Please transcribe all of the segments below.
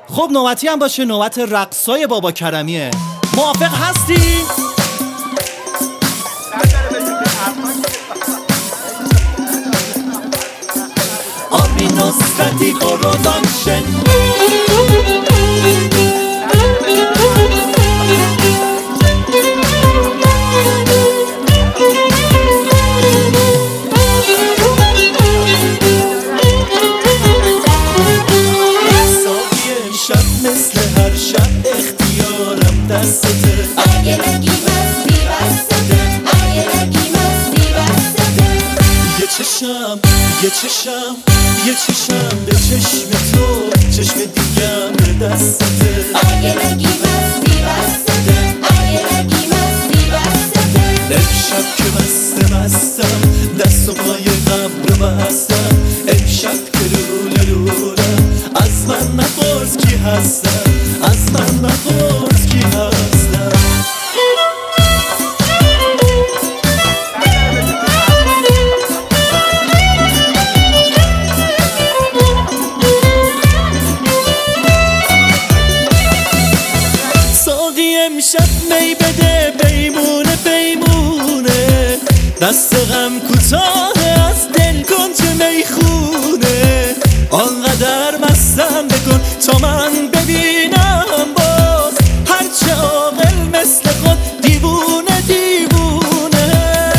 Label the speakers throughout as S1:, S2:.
S1: خب نوبتی هم باشه، نوبت رقصای بابا کرمیه. موافق هستی؟ آبی نصرتی پروداکشن. مثل هر شب اختیارم دستته،
S2: اگه نگی مستی بستته، اگه نگی مستی بستته.
S1: یه چشم به چشم تو، چشم دیگم به دستته.
S2: اگه نگی مستی بستته، اگه نگی مستی بستته.
S1: امشب که مستم دست و پای قبر بستم، امشب که لولم از من نپرس کی هستم، از من نپرس کی هستم. ساقی امشب می بده، بیمونه بیمونه، دست غم کوتاه از دل کن چه میخونه. آنقدر مستم بکن تا من ببینم باز، هرچه عاقل مثل خود دیوونه دیوونه.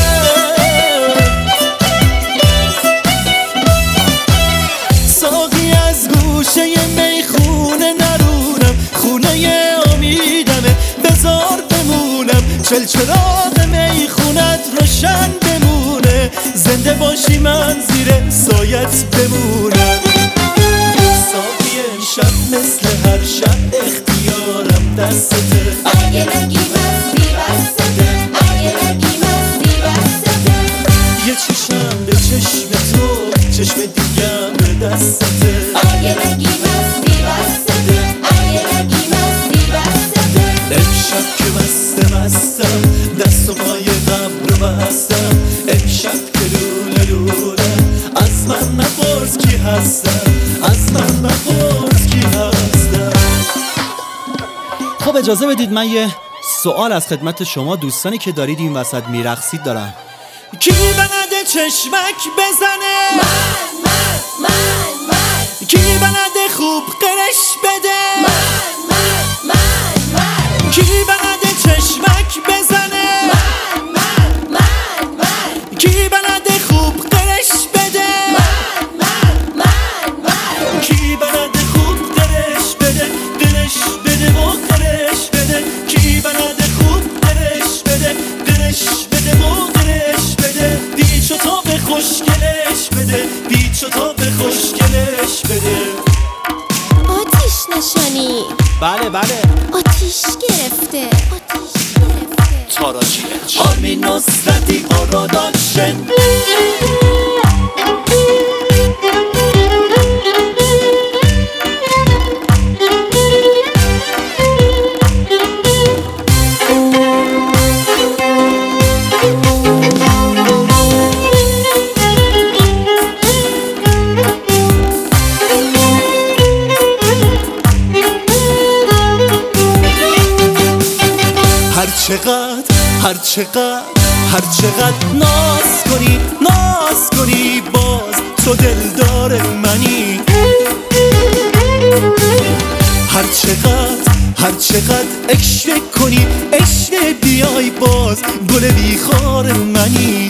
S1: ساقی از گوشه میخونه نرونم، خونه امیدمه بذار بمونم، چلچراغ میخونت روشن بمونه، زنده باشی من زیر سایت بمونم. ساقی امشب مثل هر شب اختیارم دستته،
S2: اگه نگی مستی بستته، اگه نگی مستی بستته.
S1: یه چشم به چشم تو، چشم دیگم به دستته.
S2: اگه نگی مستی بستته، اگه نگی مستی بستته.
S1: امشب که مستم دست و پای قبر بستم، امشب که لولم از من نپرس کی هستم، از من نپرس کی هستم. خب اجازه بدید من یه سوال از خدمت شما دوستانی که دارید این وسط میرقصید دارم. کی بلده چشمک بزنه؟
S2: من
S1: کی بلده خوب قرش بده؟
S2: من
S1: کی بلده چشمک بزنه؟
S2: من
S1: کی بلده خوب قرش بده؟ کی بلده خوب قرش بده، قرش بده و قرش بده. کی بلده خوب قرش بده، قرش بده و قرش بده. پیچ و تا به خوشگلش بده، پیچ و تا به خوشگلش بده.
S2: آتیش نشانی،
S1: بله
S2: آتیش گرفته، آتیش گرفته.
S1: تاراجیش آرمی نصرتی پروداکشن. هر چقدر ناز کنی باز تو دلدار منی. هر چقدر عشق کنی، عشق بیای باز گل بیخار منی.